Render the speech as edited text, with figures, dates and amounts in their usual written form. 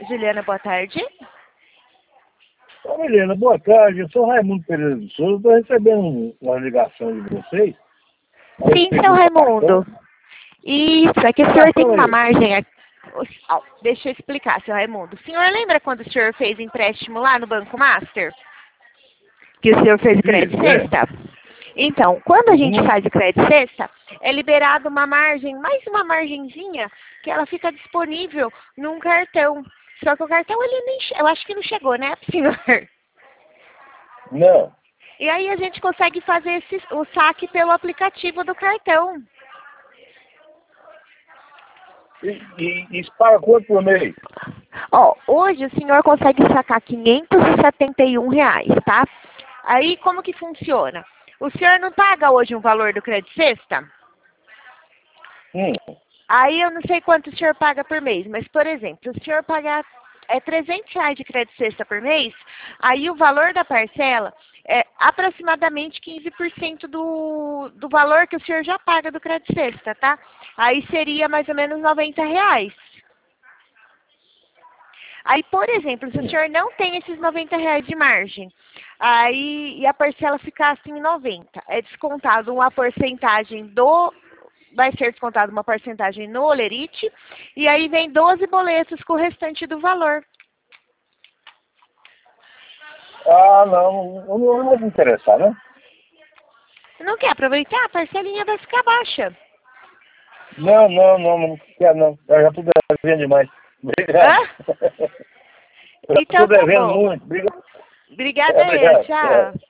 Juliana, boa tarde. Ô, Milena, boa tarde. Eu sou Raimundo Pereira do Souza. Estou recebendo uma ligação de vocês. Sim, seu Raimundo. Isso, é que o senhor tem uma margem aqui. Deixa eu explicar, seu Raimundo. O senhor lembra quando o senhor fez empréstimo lá no Banco Master? Que o senhor fez crédito sexta? Então, quando a gente faz o crédito sexta, é liberado uma margem, mais uma margenzinha, que ela fica disponível num cartão. Só que o cartão, ele nem, eu acho que não chegou, né, senhor? Não. E aí a gente consegue fazer o saque pelo aplicativo do cartão. E isso paga quanto por mês? Ó, hoje o senhor consegue sacar R$ 571, tá? Aí, como que funciona? O senhor não paga hoje um valor do crédito sexta? Aí eu não sei quanto o senhor paga por mês, mas, por exemplo, se o senhor pagar R$ 300 de crédito sexta por mês, aí o valor da parcela é aproximadamente 15% do valor que o senhor já paga do crédito sexta, tá? Aí seria mais ou menos R$ 90. Aí, por exemplo, se o senhor não tem esses R$ 90 de margem, aí e a parcela ficar assim em 90, é descontado uma porcentagem vai ser descontado uma porcentagem no Olerite, e aí vem 12 boletos com o restante do valor. Ah, não. Eu não vou me interessar, né? Não quer aproveitar? A parcelinha vai ficar baixa. Não quero não. Eu já estou devendo demais. Obrigado. Hã? Então Estou tá devendo bom. muito. Obrigado. Obrigada, Obrigado. tchau.